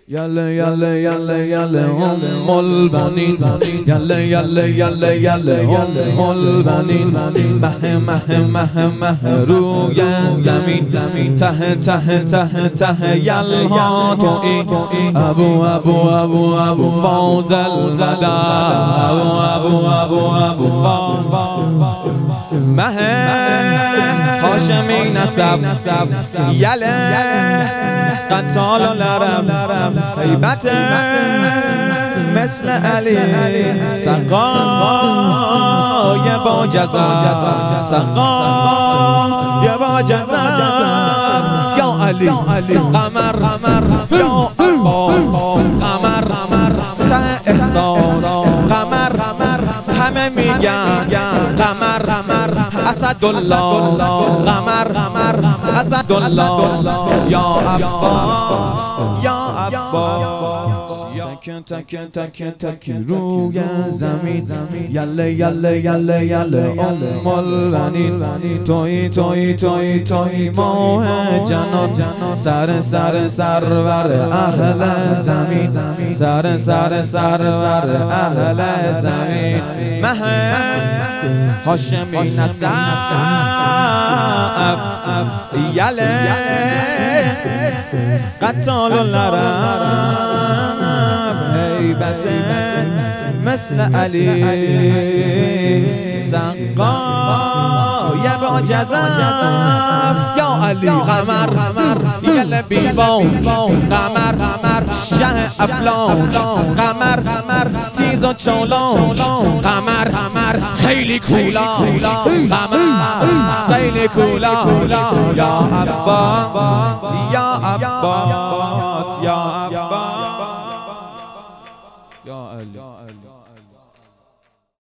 يلا يلا يلا يلا أم البنين يلا يلا يلا يلا أم البنين مه مه مه مه روی زمین ته ته ته ته یلها تویی ابو ابو ابو ابو فاضل مدا ابو ابو ابو فاضل مه هاشمی نسب یله قتال العرب هیبت مثل علی سقای با جذب سقای با جذب یا علی قمر یا عباس قمر ته احساس قمر همه میگن قمر اسدالله قمر اسدالله یا عباس یا عباس تک تک تک روی زمین یله یله یله یله ام البنین توی توی توی توی ماه جنان سر سر سرور اهل زمین سر سر سرور اهل زمین مه هاشمی نسب یله قتال العرب هیبت مثل علی سقای با جذب یا علی قمر یل بیبان قمر شه افلان قمر تیز و چالان قمر خیلی کولا قمر خیلی کولا یا عباس یا عباس یا عباس یا علی